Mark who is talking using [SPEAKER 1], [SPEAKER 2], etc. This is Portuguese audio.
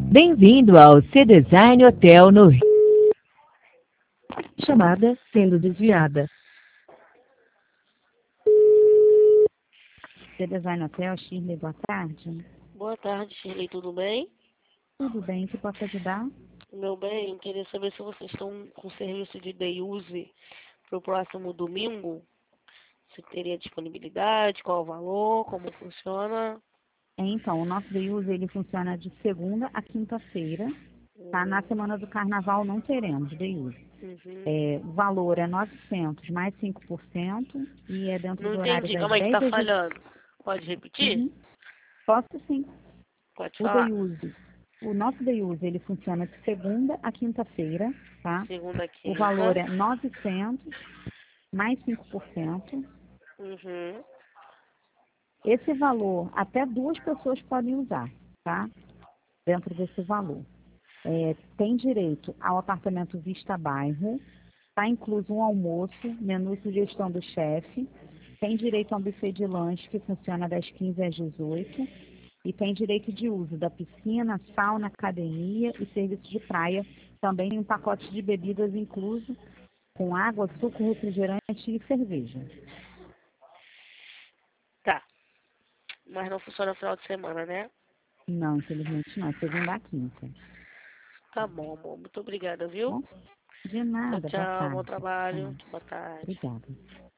[SPEAKER 1] Bem-vindo ao C-Design Hotel no Rio. Chamada sendo desviada.
[SPEAKER 2] C-Design Hotel, Shirley, boa tarde.
[SPEAKER 3] Boa tarde, Shirley, tudo bem?
[SPEAKER 2] Tudo bem, que posso ajudar?
[SPEAKER 3] Meu bem, queria saber se vocês estão com serviço de day use para o próximo domingo. Se teria disponibilidade, qual o valor, como funciona.
[SPEAKER 2] Então, o nosso day use, ele funciona de segunda a quinta-feira, tá? Na semana do carnaval não teremos day use.
[SPEAKER 3] Uhum.
[SPEAKER 2] O valor é 900 mais 5% e é dentro
[SPEAKER 3] Não
[SPEAKER 2] do horário
[SPEAKER 3] entendi,
[SPEAKER 2] das
[SPEAKER 3] calma aí que
[SPEAKER 2] 10
[SPEAKER 3] tá
[SPEAKER 2] às 18.
[SPEAKER 3] falhando. Pode repetir?
[SPEAKER 2] Uhum. Posso sim.
[SPEAKER 3] Pode
[SPEAKER 2] O day
[SPEAKER 3] falar.
[SPEAKER 2] use, o nosso day use, ele funciona de segunda a quinta-feira, tá?
[SPEAKER 3] Segunda,
[SPEAKER 2] O valor
[SPEAKER 3] quinta.
[SPEAKER 2] é 900 mais 5%.
[SPEAKER 3] Uhum.
[SPEAKER 2] Esse valor, até duas pessoas podem usar, tá? Dentro desse valor. Tem direito ao apartamento Vista Bairro, está incluso um almoço, menu e sugestão do chefe, tem direito a um buffet de lanche que funciona das 15 às 18 e tem direito de uso da piscina, sauna, academia e serviço de praia, também um pacote de bebidas incluso, com água, suco, refrigerante e cerveja.
[SPEAKER 3] Tá. Mas não funciona no final de semana, né?
[SPEAKER 2] Não, infelizmente não, segunda a quinta.
[SPEAKER 3] Tá bom, amor. Muito obrigada,
[SPEAKER 2] Tá
[SPEAKER 3] viu?
[SPEAKER 2] bom? De
[SPEAKER 3] Tchau,
[SPEAKER 2] nada, boa
[SPEAKER 3] tchau. Bom
[SPEAKER 2] tarde.
[SPEAKER 3] trabalho.
[SPEAKER 2] Tchau.
[SPEAKER 3] Boa tarde.
[SPEAKER 2] Obrigada.